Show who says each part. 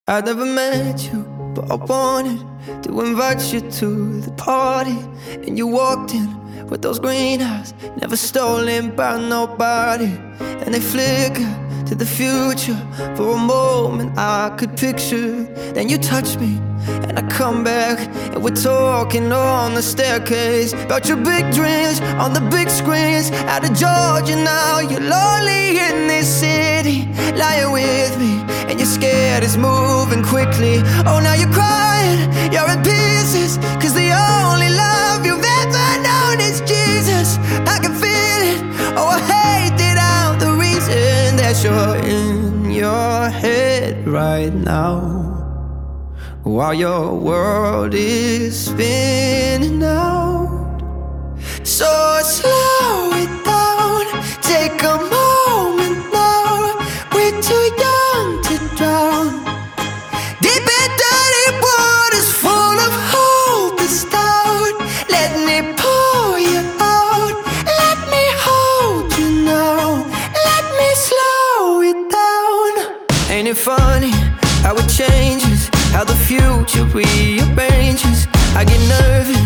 Speaker 1: I never met you, but I wanted to invite you to the party. And you walked in with those green eyes, never stolen by nobody. And they flicker to the future. For a moment I could picture. Then you touch me and I come back, and we're talking on the staircase about your big dreams on the big screens. Out of Georgia now, you're lonely in this city, lying with me, and you're scared it's moving quickly. Oh, now you're crying, you're in pieces, cause the only love you've ever known is Jesus. I can feel it, oh I hate that I'm the reason that you're in your head right now, while your world is spinning out. So slow it down, take a moment now. We're too young to drown. Deep and dirty waters full of hope is down. Let me pour you out, let me hold you now, let me slow it down. Ain't it funny how it changes, how the future rearranges? I get nervous